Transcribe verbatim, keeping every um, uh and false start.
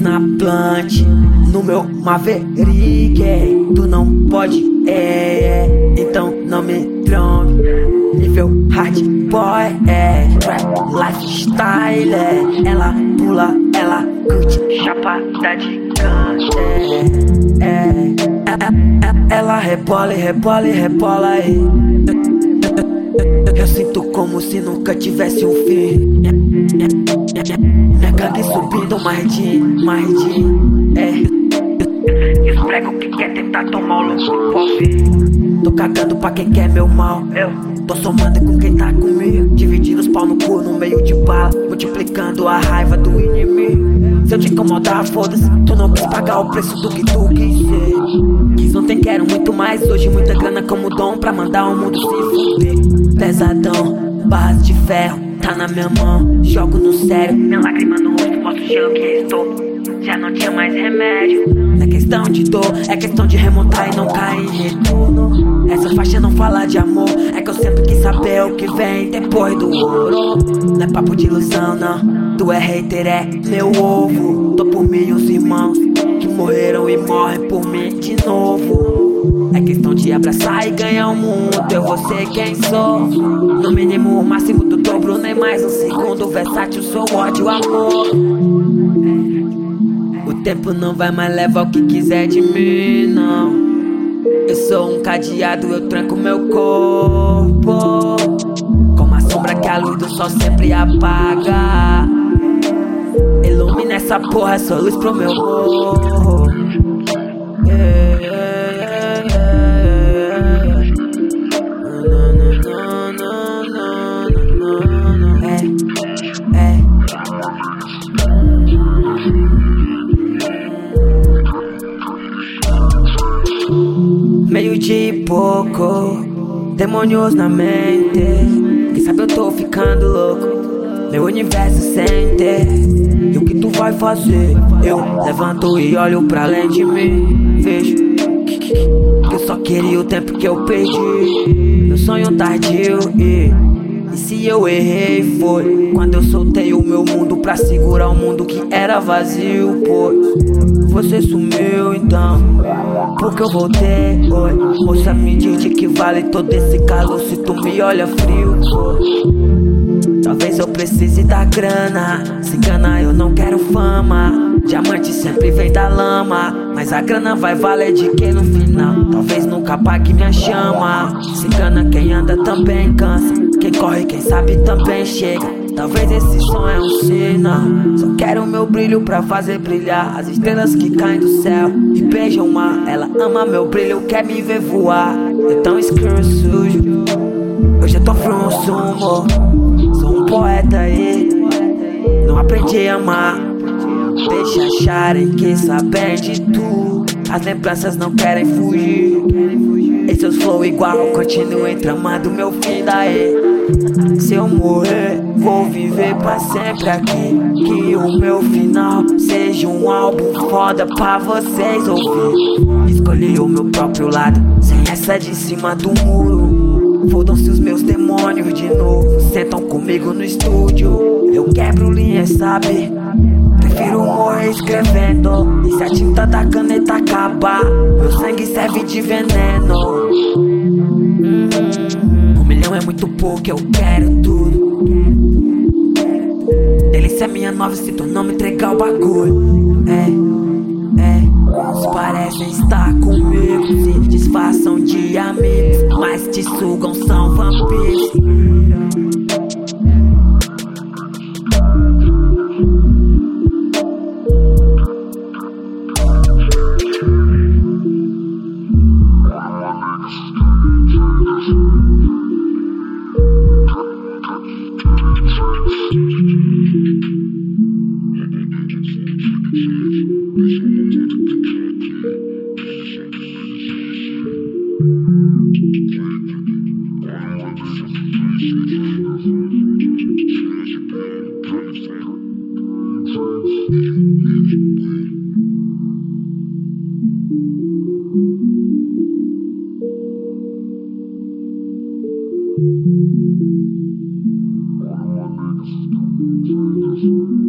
na plant, no meu Maverick, é. Tu não pode, é, é. Então não me trombe. Nível hard boy, é. Trap lifestyle, é. Ela pula, ela curte, chapada de canto, é, é. Ela rebola e rebola e rebola aí. Eu sinto como se nunca tivesse um fim. Minha gangue subindo mais de, mais de, é. Esprego que quer tentar tomar o louco do povo. Tô cagando pra quem quer meu mal. Eu tô somando com quem tá comigo. Dividindo os pau no cu no meio de bala, multiplicando a raiva do inimigo. Se eu te incomodar, foda-se. Tu não quis pagar o preço do que tu quis ser. Quis ontem, quero muito mais hoje. Muita grana como dom pra mandar o mundo se fuder. Pesadão, barras de ferro, tá na minha mão. Jogo no sério, minha lágrima no rosto, mostro o gelo que estou. Já não tinha mais remédio. Não é questão de dor, é questão de remontar e não cair em retorno. Essa faixa não fala de amor, é que eu sempre quis saber o que vem depois do ouro. Não é papo de ilusão, não. Tu é hater, é meu ovo. Tô por mim e os irmãos que morreram e morrem por mim de novo. É questão de abraçar e ganhar o mundo. Eu vou ser quem sou. No mínimo, o máximo do dobro, nem mais um segundo. Versátil, sou ódio, amor. O tempo não vai mais levar o que quiser de mim, não. Eu sou um cadeado, eu tranco meu corpo. Como a sombra que a luz do sol sempre apaga. Ilumina essa porra, sou luz pro meu morro. Yeah, yeah, yeah, yeah. No, no, no, no, no, no, no. É, é. Meio de pouco, demônios na mente. Quem sabe eu tô ficando louco. Meu universo sente. E o que tu vai fazer? Eu levanto e olho pra além de mim. Vejo que eu só queria o tempo que eu perdi. Meu sonho tardio e, e se eu errei foi quando eu soltei o meu mundo pra segurar o mundo que era vazio. Pois você sumiu então, porque eu voltei. Oi, moça, me diz de que vale todo esse calor se tu me olha frio. Pois talvez eu precise da grana. Se engana, eu não quero fama. Diamante sempre vem da lama, mas a grana vai valer de que no final? Talvez nunca apague minha chama. Se engana, quem anda também cansa. Quem corre, quem sabe também chega. Talvez esse som é um sinal. Só quero meu brilho pra fazer brilhar as estrelas que caem do céu e beijam o mar. Ela ama meu brilho, quer me ver voar. Então escuro sujo, hoje eu tô frio, sumo. Sou um poeta aí, não aprendi a amar. Deixa acharem que sabem de tu. As lembranças não querem fugir. E seus flow igual, continuem tramando meu fim daí. Se eu morrer, vou viver pra sempre aqui. Que o meu final seja um álbum foda pra vocês ouvir. Escolhi o meu próprio lado, sem essa de cima do muro. Fodam-se os meus demônios de novo. Sentam comigo no estúdio. Eu quebro linhas, sabe? Prefiro morrer escrevendo. E se a tinta da caneta acabar, meu sangue serve de veneno. hum, Um milhão é muito pouco, eu quero tudo. Delícia é minha nova, se tu não me entregar o bagulho. É, é. Uns parecem estar comigo, se disfarçam de amigos, mas te sugam, são vampiros. Thank you.